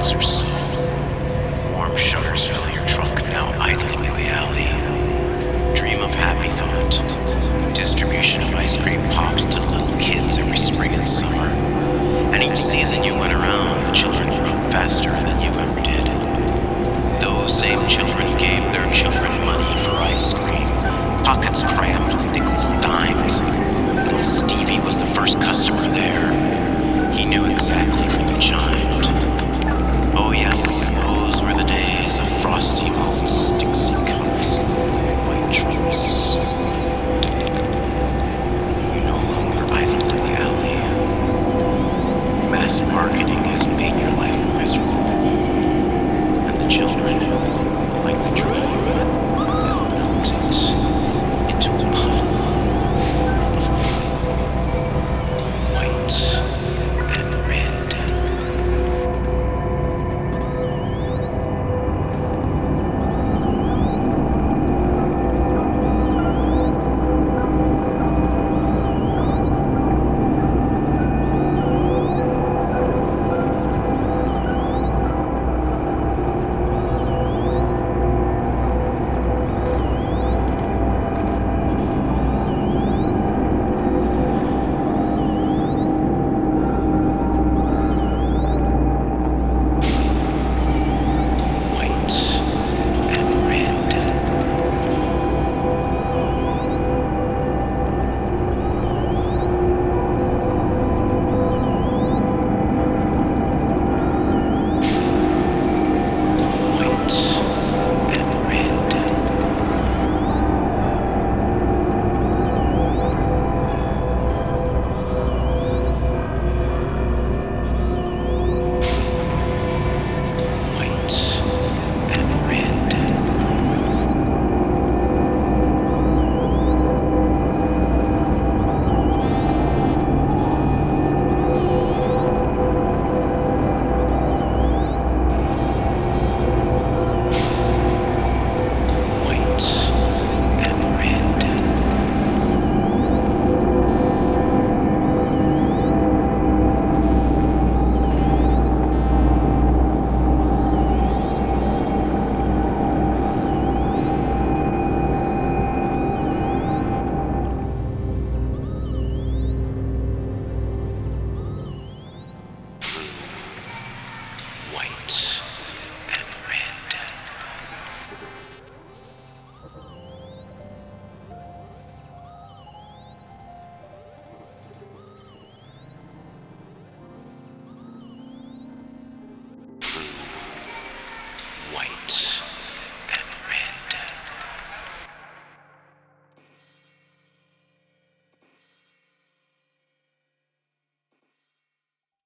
days or so. Warm shutters fill your trunk now idling in the alley. Dream of happy thought. Distribution of ice cream pops to little kids every spring and summer. And each season you went around, the children grew faster than you ever did. Those same children gave their children money for ice cream. Pockets crammed with nickels and dimes. Little Stevie was the first customer there. He knew exactly when you chimed. Oh yes, those were the days of frosty malts, Dixie cups, white trucks. You no longer idle in the alley. Mass marketing has made your life miserable. And the children, like the dream, have melted into a puddle of white and red. White and red. Blue, white,